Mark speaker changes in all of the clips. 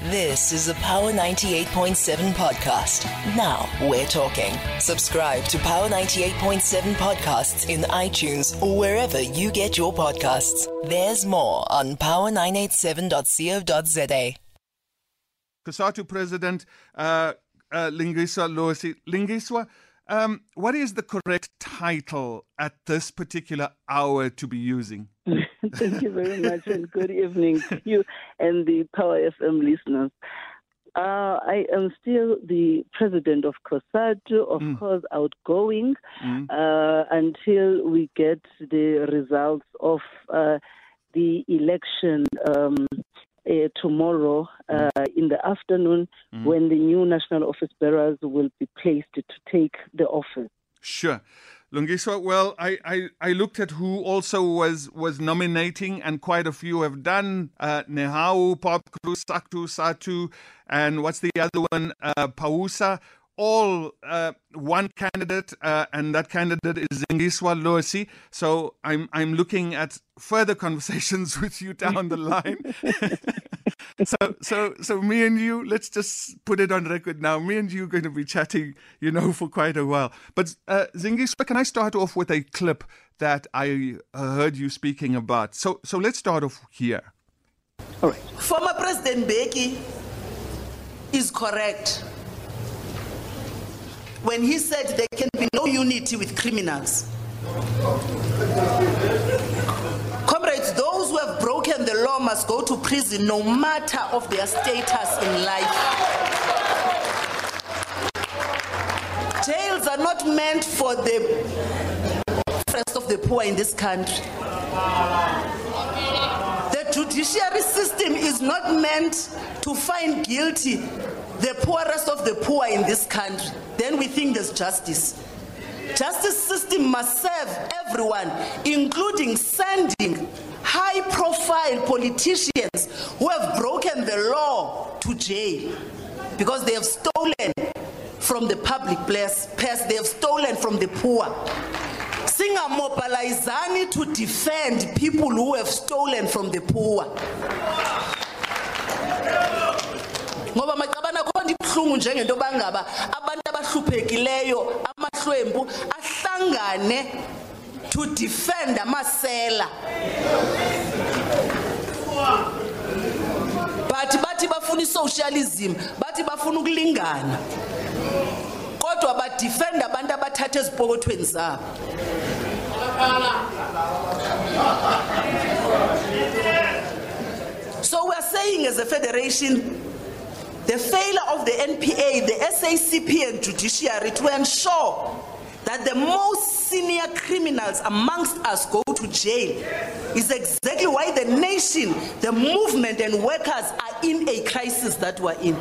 Speaker 1: This is a Power 98.7 podcast. Now we're talking. Subscribe to Power 98.7 podcasts in iTunes or wherever you get your podcasts. There's more on power987.co.za.
Speaker 2: COSATU President Lingiswa Losi. Lingiswa, what is the correct title at this particular hour to be using?
Speaker 3: Thank you very much, and good evening to you and the Power FM listeners. I am still the president of COSATU, of course, outgoing, until we get the results of the election tomorrow in the afternoon, when the new national office bearers will be placed to take the office. Sure.
Speaker 2: Lungiswa, well, I looked at who also was nominating, and quite a few have done. Nehau, Popcru, Saktu, Satu, and what's the other one? Pausa. All one candidate, and that candidate is Zingiswa Losi. So I'm looking at further conversations with you down the line. So me and you, let's just put it on record now. Me and you are going to be chatting, for quite a while. But Zingiswa, can I start off with a clip that I heard you speaking about? So let's start off here.
Speaker 4: All right. Former President Mbeki is correct when he said there can be no unity with criminals. Comrades, those who have broken the law must go to prison no matter of their status in life. Jails are not meant for the rest of the poor in this country. The judiciary system is not meant to find guilty the poorest of the poor in this country. Then we think there's justice. Justice system must serve everyone, including sending high-profile politicians who have broken the law to jail because they have stolen from the public purse, they have stolen from the poor. Singamobilizani to defend people who have stolen from the poor. Ngoba macabana khona ibhlungu njengento bangaba abantu abahluphekileyo amahlwembu ahlangane to defend amasela. Bathi bafuna socialism, bathi bafuna ukulingana. Kodwa ba defend abantu abathatha ezipokothweni zabo. So we are saying as a federation, the failure of the NPA, the SACP and judiciary to ensure that the most senior criminals amongst us go to jail is exactly why the nation, the movement and workers are in a crisis that we're in.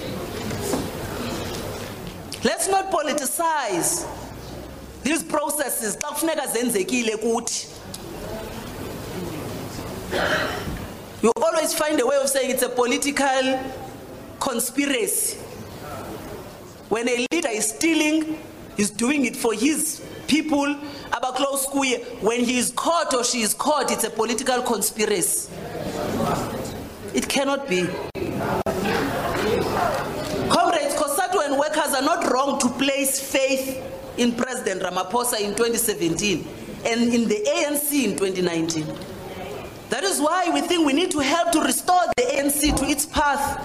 Speaker 4: Let's not politicize these processes. You always find a way of saying it's a political conspiracy. When a leader is stealing, he's doing it for his people. When he is caught or she is caught, it's a political conspiracy. It cannot be. Comrades, COSATU and workers are not wrong to place faith in President Ramaphosa in 2017 and in the ANC in 2019. That is why we think we need to help to restore the ANC to its path,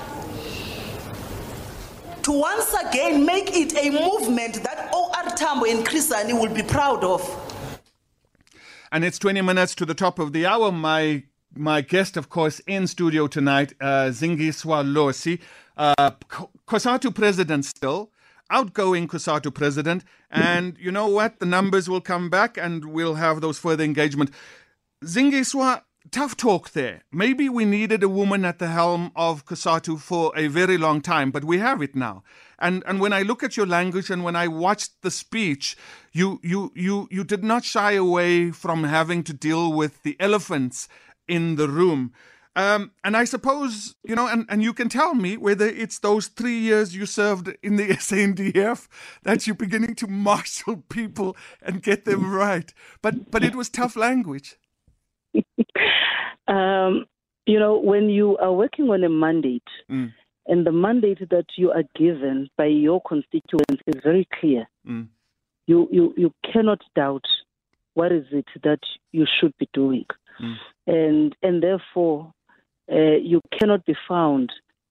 Speaker 4: to once again make it a movement that O.R. Tambo and Chris Hani will be proud of.
Speaker 2: And it's 20 minutes to the top of the hour. My guest, of course, in studio tonight, Zingiswa Losi, COSATU president still, outgoing COSATU president. And you know what? The numbers will come back and we'll have those further engagement. Zingiswa, tough talk there. Maybe we needed a woman at the helm of COSATU for a very long time, but we have it now. And when I look at your language and when I watched the speech, you did not shy away from having to deal with the elephants in the room. And I suppose, and you can tell me whether it's those 3 years you served in the SANDF that you're beginning to marshal people and get them right. But it was tough language.
Speaker 3: When you are working on a mandate, And the mandate that you are given by your constituents is very clear. You cannot doubt what is it that you should be doing. And therefore, you cannot be found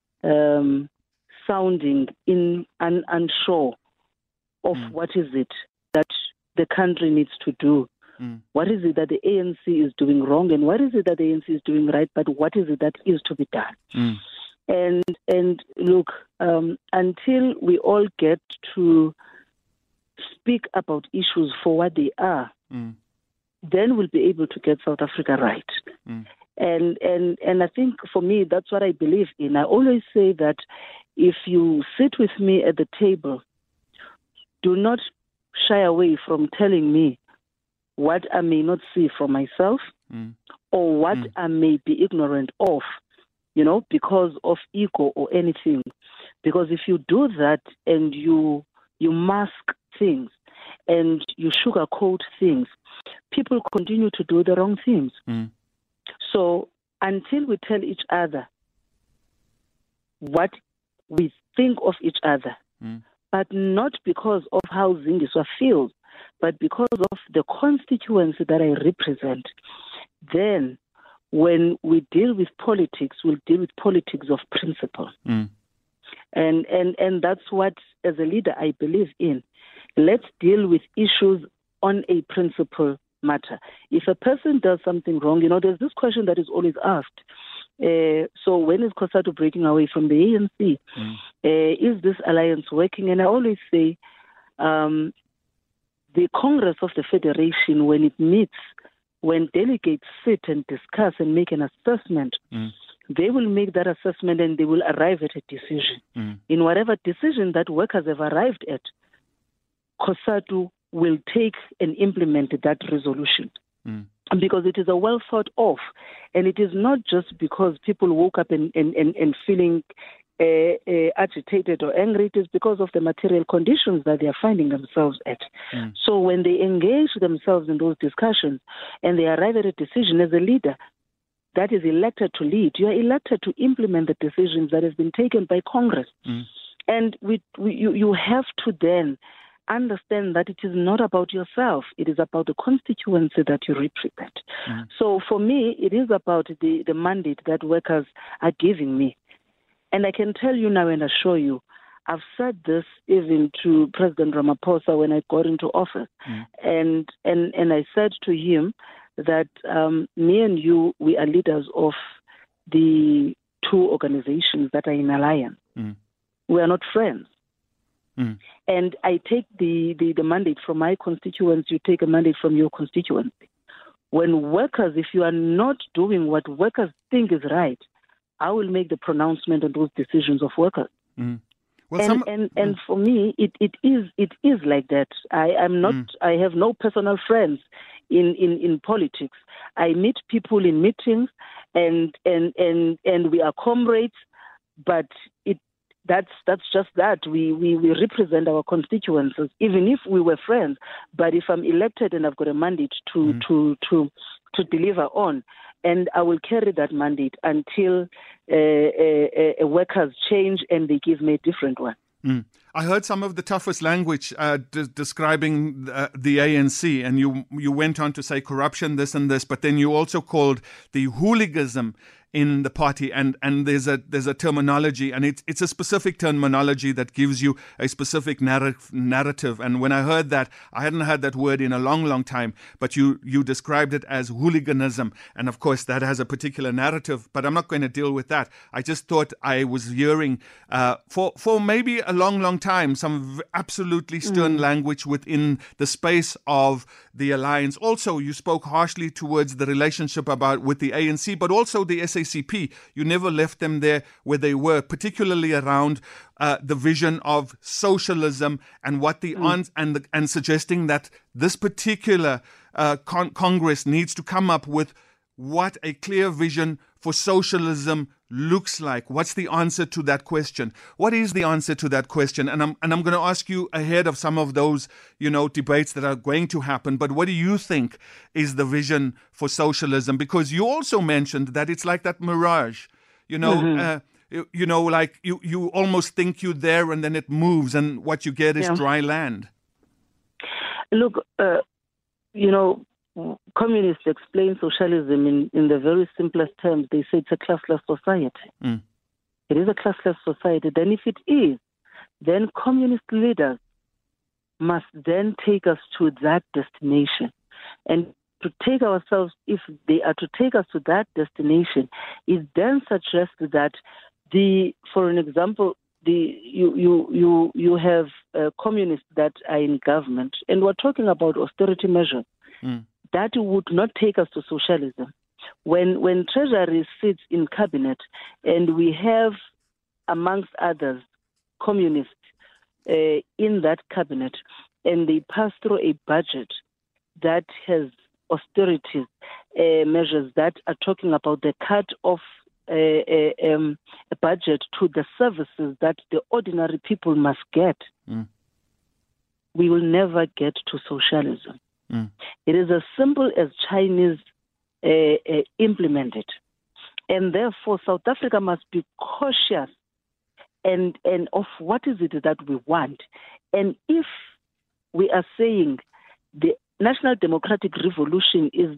Speaker 3: sounding unsure of what is it that the country needs to do. What is it that the ANC is doing wrong, and what is it that the ANC is doing right, but what is it that is to be done? And look, until we all get to speak about issues for what they are, then we'll be able to get South Africa right. And I think for me, that's what I believe in. I always say that if you sit with me at the table, do not shy away from telling me what I may not see for myself or what I may be ignorant of, because of ego or anything. Because if you do that and you mask things and you sugarcoat things, people continue to do the wrong things. So until we tell each other what we think of each other, but not because of how Zingiswa feels, but because of the constituency that I represent, then when we deal with politics, we'll deal with politics of principle. And that's what, as a leader, I believe in. Let's deal with issues on a principle matter. If a person does something wrong, there's this question that is always asked. So when is COSATU breaking away from the ANC? Is this alliance working? And I always say, the Congress of the Federation, when it meets, when delegates sit and discuss and make an assessment, they will make that assessment and they will arrive at a decision. In whatever decision that workers have arrived at, COSATU will take and implement that resolution. Because it is a well thought of, and it is not just because people woke up and feeling agitated or angry. It is because of the material conditions that they are finding themselves at. So when they engage themselves in those discussions and they arrive at a decision, as a leader that is elected to lead, you are elected to implement the decisions that have been taken by Congress. And you have to then understand that it is not about yourself. It is about the constituency that you represent. So for me, it is about the mandate that workers are giving me. And I can tell you now and assure you, I've said this even to President Ramaphosa when I got into office. And I said to him that me and you, we are leaders of the two organizations that are in alliance. We are not friends. And I take the mandate from my constituents, you take a mandate from your constituency. When workers, if you are not doing what workers think is right, I will make the pronouncement on those decisions of workers. Well, and for me, it is like that. I'm not. I have no personal friends in politics. I meet people in meetings, and we are comrades. But that's just that. We represent our constituencies, even if we were friends. But if I'm elected and I've got a mandate to deliver on, and I will carry that mandate until workers change and they give me a different one.
Speaker 2: I heard some of the toughest language describing the ANC, and you went on to say corruption, this and this, but then you also called the hooliganism in the party, and there's a terminology, and it's a specific terminology that gives you a specific narrative. And when I heard that, I hadn't heard that word in a long time, but you described it as hooliganism, and of course that has a particular narrative, but I'm not going to deal with that. I just thought I was hearing for maybe a long time some absolutely stern language within the space of the alliance. Also, you spoke harshly towards the relationship with the ANC, but also the SACP. You never left them there where they were, particularly around the vision of socialism and what the and suggesting that this particular Congress needs to come up with what a clear vision for socialism looks like. What's the answer to that question? What is the answer to that question? And I'm going to ask you ahead of some of those, debates that are going to happen. But what do you think is the vision for socialism? Because you also mentioned that it's like that mirage. like you almost think you're there and then it moves and what you get is dry land.
Speaker 3: Look, communists explain socialism in the very simplest terms. They say it's a classless society. It is a classless society. Then if it is, then communist leaders must then take us to that destination. And to take ourselves, if they are to take us to that destination, it then suggests that for an example, you have communists that are in government, and we're talking about austerity measures. That would not take us to socialism. When Treasury sits in cabinet and we have, amongst others, communists in that cabinet, and they pass through a budget that has austerity measures that are talking about the cut of a budget to the services that the ordinary people must get, we will never get to socialism. It is as simple as Chinese implemented. And therefore, South Africa must be cautious and of what is it that we want. And if we are saying the National Democratic Revolution is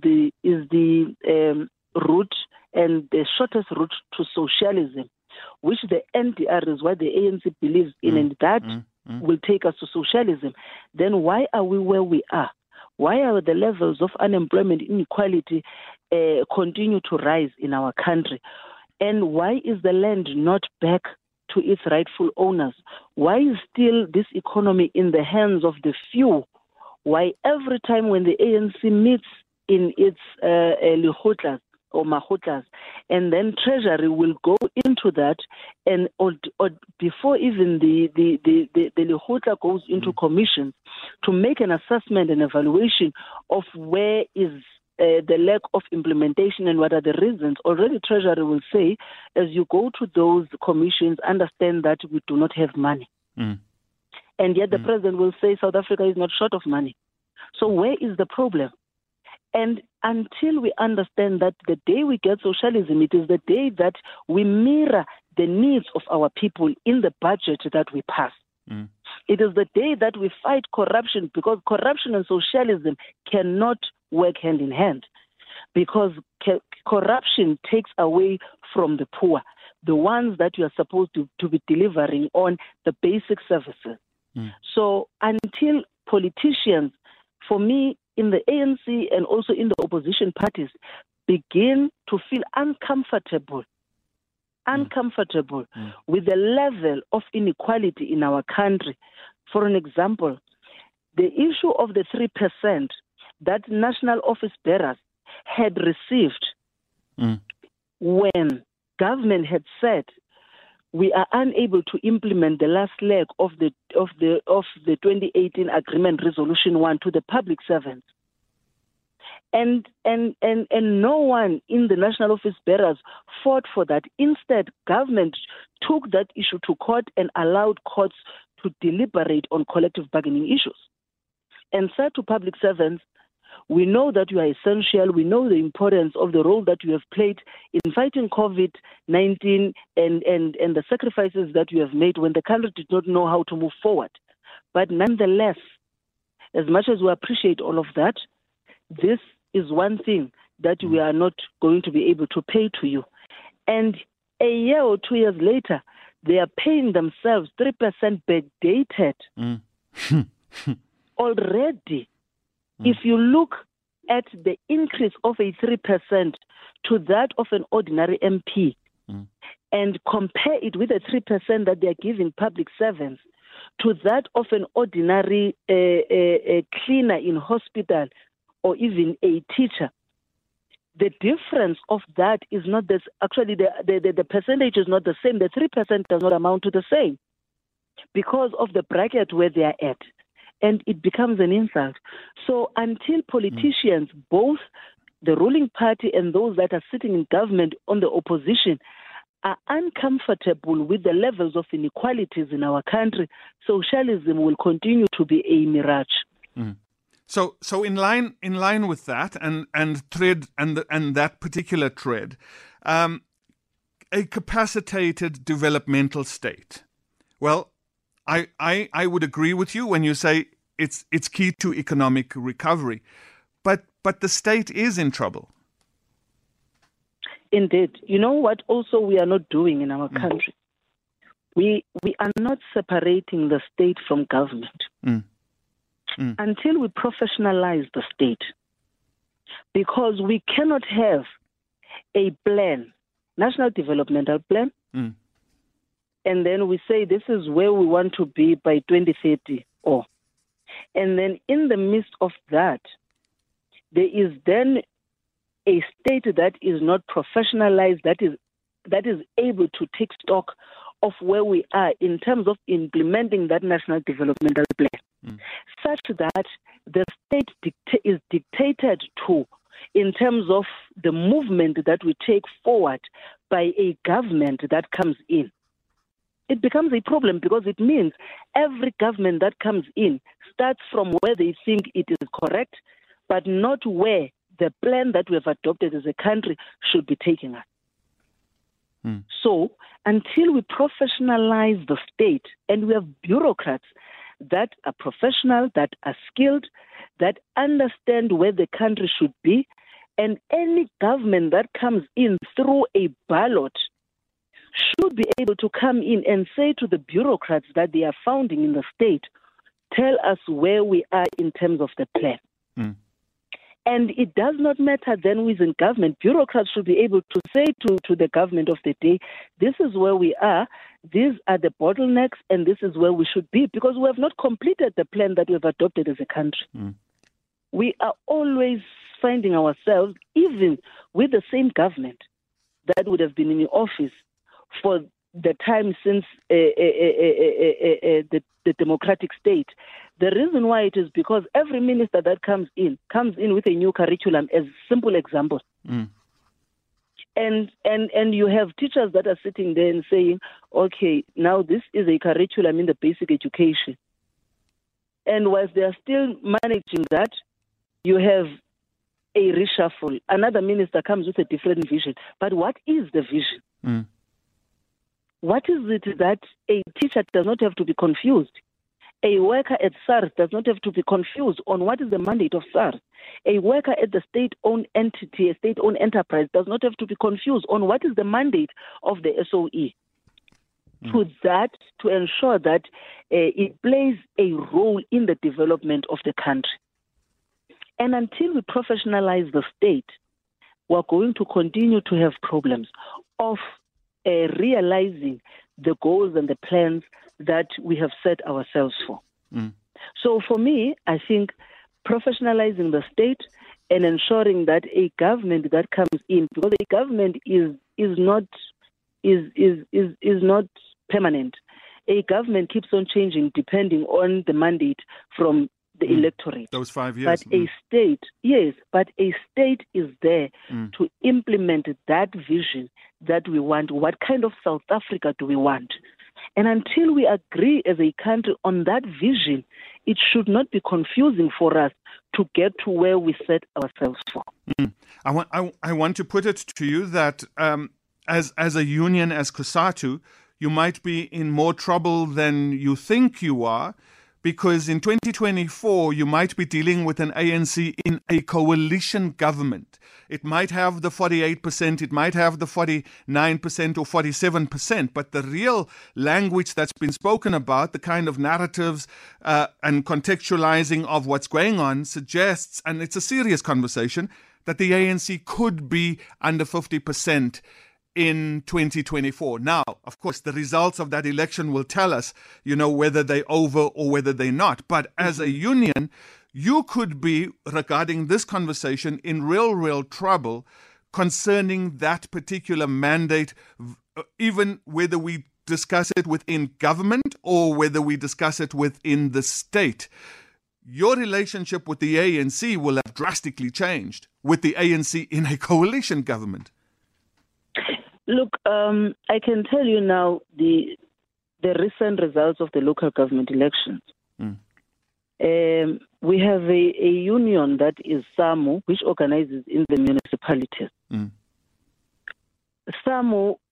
Speaker 3: the route and the shortest route to socialism, which the NDR is what the ANC believes in, and that will take us to socialism, then why are we where we are? Why are the levels of unemployment, inequality continue to rise in our country? And why is the land not back to its rightful owners? Why is still this economy in the hands of the few? Why every time when the ANC meets in its Lihotlas or Mahotlas, and then Treasury will go into that, and or before even the Lihotla goes into commissions to make an assessment and evaluation of where is the lack of implementation and what are the reasons, already Treasury will say, as you go to those commissions, understand that we do not have money. And yet the president will say South Africa is not short of money. So where is the problem? And until we understand that the day we get socialism, it is the day that we mirror the needs of our people in the budget that we pass. It is the day that we fight corruption, because corruption and socialism cannot work hand in hand, because corruption takes away from the poor, the ones that you are supposed to be delivering on the basic services. So until politicians, for me, in the ANC and also in the opposition parties, begin to feel uncomfortable with the level of inequality in our country. For an example, the issue of the 3% that national office bearers had received when government had said we are unable to implement the last leg of the 2018 agreement resolution 1 to the public servants. And no one in the national office bearers fought for that. Instead, government took that issue to court and allowed courts to deliberate on collective bargaining issues. And said to public servants, we know that you are essential. We know the importance of the role that you have played in fighting COVID-19 and the sacrifices that you have made when the country did not know how to move forward. But nonetheless, as much as we appreciate all of that, this is one thing that we are not going to be able to pay to you. And a year or 2 years later, they are paying themselves 3% backdated already. If you look at the increase of a 3% to that of an ordinary MP and compare it with the 3% that they are giving public servants to that of an ordinary a cleaner in hospital or even a teacher, the difference of that is not this. Actually, the percentage is not the same. The 3% does not amount to the same because of the bracket where they are at. And it becomes an insult. So until politicians, both the ruling party and those that are sitting in government on the opposition, are uncomfortable with the levels of inequalities in our country, socialism will continue to be a mirage.
Speaker 2: So in line with that and thread and that particular thread, a capacitated developmental state. Well, I would agree with you when you say it's key to economic recovery, but the state is in trouble.
Speaker 3: Indeed. You know what also we are not doing in our country? We are not separating the state from government until we professionalize the state. Because we cannot have a plan, national developmental plan, and then we say this is where we want to be by 2030. And then in the midst of that, there is then a state that is not professionalized, that is able to take stock of where we are in terms of implementing that national developmental plan, such that the state is dictated to in terms of the movement that we take forward by a government that comes in. It becomes a problem because it means every government that comes in starts from where they think it is correct, but not where the plan that we have adopted as a country should be taking us. So until we professionalize the state and we have bureaucrats that are professional, that are skilled, that understand where the country should be, and any government that comes in through a ballot should be able to come in and say to the bureaucrats that they are founding in the state, tell us where we are in terms of the plan. And it does not matter then who is in government. Bureaucrats should be able to say to the government of the day, this is where we are, these are the bottlenecks, and this is where we should be, because we have not completed the plan that we have adopted as a country. We are always finding ourselves, even with the same government that would have been in the office for the time since the democratic state. The reason why it is because every minister that comes in with a new curriculum, as simple example. And you have teachers that are sitting there and saying, okay, now this is a curriculum in the basic education. And whilst they are still managing that, you have a reshuffle. Another minister comes with a different vision. But what is the vision? What is it that a teacher does not have to be confused? A worker at SARS does not have to be confused on what is the mandate of SARS. A worker at the state-owned entity, a state-owned enterprise, does not have to be confused on what is the mandate of the SOE. To ensure that it plays a role in the development of the country. And until we professionalize the state, we're going to continue to have problems of realizing the goals and the plans that we have set ourselves for. So for me, I think professionalizing the state and ensuring that a government that comes in, because a government is not permanent. A government keeps on changing depending on the mandate from the electorate.
Speaker 2: Those 5 years.
Speaker 3: But a state, but a state is there to implement that vision that we want. What kind of South Africa do we want? And until we agree as a country on that vision, it should not be confusing for us to get to where we set ourselves for.
Speaker 2: I want to put it to you that as a union, as COSATU, you might be in more trouble than you think you are, because in 2024, you might be dealing with an ANC in a coalition government. It might have the 48%, it might have the 49% or 47%, but the real language that's been spoken about, the kind of narratives and contextualizing of what's going on suggests, and it's a serious conversation, that the ANC could be under 50% in 2024. Now, of course, the results of that election will tell us, whether they're over or whether they're not. But as a union, you could be, regarding this conversation, in real trouble concerning that particular mandate, even whether we discuss it within government or whether we discuss it within the state. Your relationship with the ANC will have drastically changed with the ANC in a coalition government.
Speaker 3: Look, I can tell you now the recent results of the local government elections. We have a union that is SAMU, which organizes in the municipalities. SAMU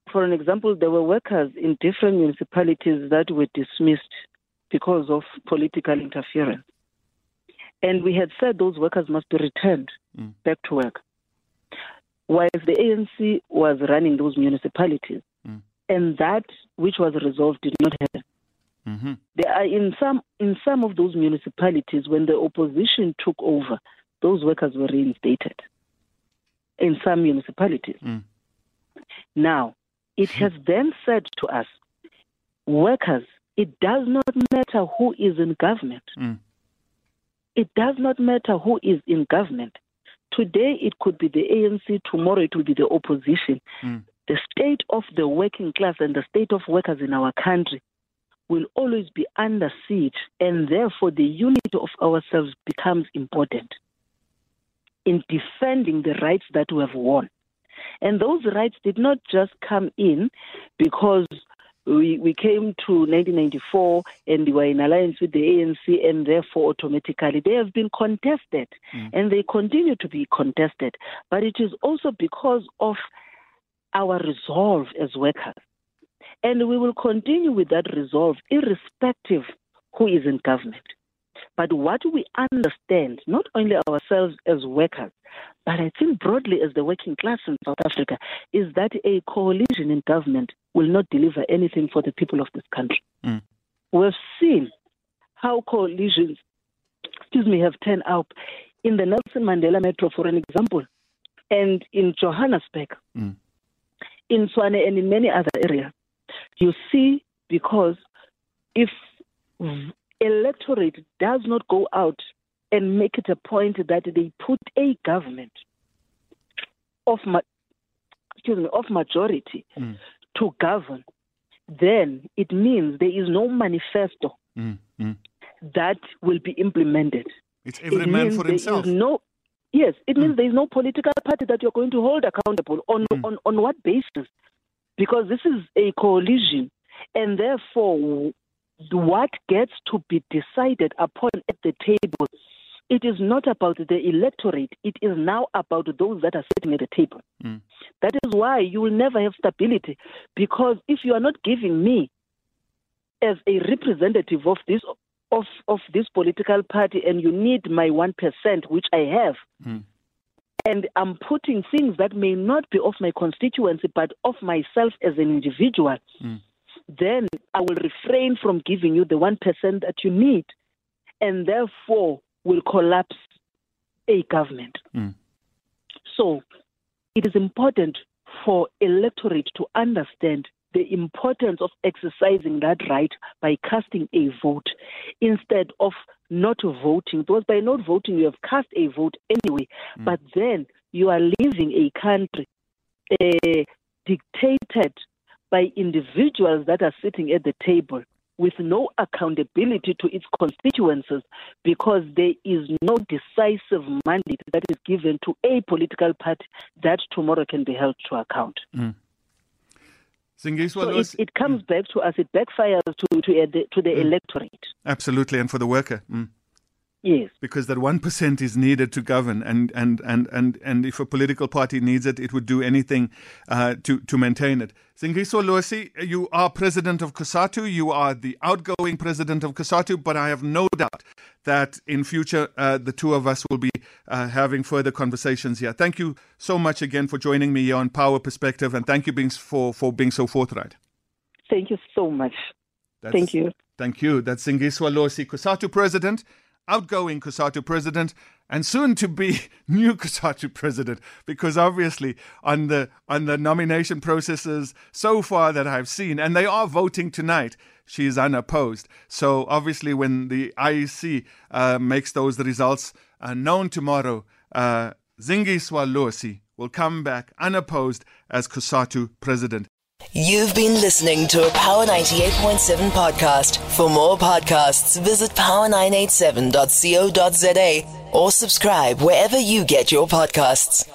Speaker 3: for an example, there were workers in different municipalities that were dismissed because of political interference. And we had said those workers must be returned back to work. Whilst the ANC was running those municipalities, and that which was resolved did not happen. Mm-hmm. There are in some of those municipalities, when the opposition took over, those workers were reinstated in some municipalities. Now, it has then said to us, workers, it does not matter who is in government. It does not matter who is in government. Today it could be the ANC, tomorrow it will be the opposition. The state of the working class and the state of workers in our country will always be under siege, and therefore the unity of ourselves becomes important in defending the rights that we have won. And those rights did not just come in because we came to 1994 and we were in alliance with the ANC, and therefore automatically they have been contested and they continue to be contested. But it is also because of our resolve as workers. And we will continue with that resolve irrespective who is in government. But what we understand, not only ourselves as workers, but I think broadly as the working class in South Africa, is that a coalition in government will not deliver anything for the people of this country. We've seen how coalitions, have turned out in the Nelson Mandela Metro, for an example, and in Johannesburg, in Tshwane, and in many other areas. You see, because if electorate does not go out and make it a point that they put a government of majority to govern, then it means there is no manifesto that will be implemented.
Speaker 2: It's every man for himself.
Speaker 3: It means there is no political party that you're going to hold accountable. On what basis? Because this is a coalition, and therefore what gets to be decided upon at the table, it is not about the electorate. It is now about those that are sitting at the table. That is why you will never have stability, because if you are not giving me, as a representative of this political party, and you need my 1%, which I have, and I'm putting things that may not be of my constituency, but of myself as an individual, then I will refrain from giving you the 1% that you need, and therefore will collapse a government. So it is important for electorate to understand the importance of exercising that right by casting a vote instead of not voting. Because by not voting, you have cast a vote anyway, but then you are leaving a country dictated by individuals that are sitting at the table with no accountability to its constituencies, because there is no decisive mandate that is given to a political party that tomorrow can be held to account. So it comes back to us, it backfires to the electorate.
Speaker 2: Absolutely, and for the worker.
Speaker 3: Yes.
Speaker 2: Because that 1% is needed to govern, and if a political party needs it, it would do anything to maintain it. Zingiswa Losi, you are president of COSATU. You are the outgoing president of COSATU, but I have no doubt that in future the two of us will be having further conversations here. Thank you so much again for joining me here on Power Perspective, and thank you for being so forthright.
Speaker 3: Thank you so much. Thank you.
Speaker 2: Thank you. That's Zingiswa Losi, COSATU president, outgoing COSATU president, and soon to be new COSATU president, because obviously on the nomination processes so far that I've seen, and they are voting tonight, she is unopposed. So obviously when the IEC makes those results known tomorrow, Zingiswa Losi will come back unopposed as COSATU president.
Speaker 1: You've been listening to a Power 98.7 podcast. For more podcasts, visit power987.co.za or subscribe wherever you get your podcasts.